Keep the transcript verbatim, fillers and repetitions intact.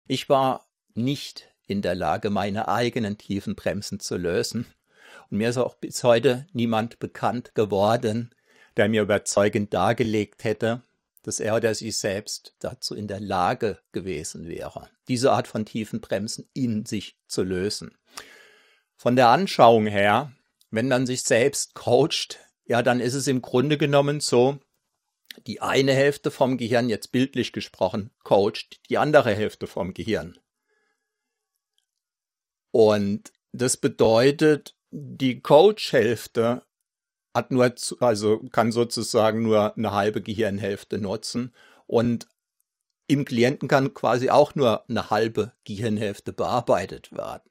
Ich war nicht in der Lage, meine eigenen tiefen Bremsen zu lösen. Und mir ist auch bis heute niemand bekannt geworden, der mir überzeugend dargelegt hätte, dass er oder sie selbst dazu in der Lage gewesen wäre, diese Art von tiefen Bremsen in sich zu lösen. Von der Anschauung her, wenn man sich selbst coacht, ja, dann ist es im Grunde genommen so, die eine Hälfte vom Gehirn, jetzt bildlich gesprochen, coacht die andere Hälfte vom Gehirn. Und das bedeutet, die Coach-Hälfte hat nur, also kann sozusagen nur eine halbe Gehirnhälfte nutzen und im Klienten kann quasi auch nur eine halbe Gehirnhälfte bearbeitet werden.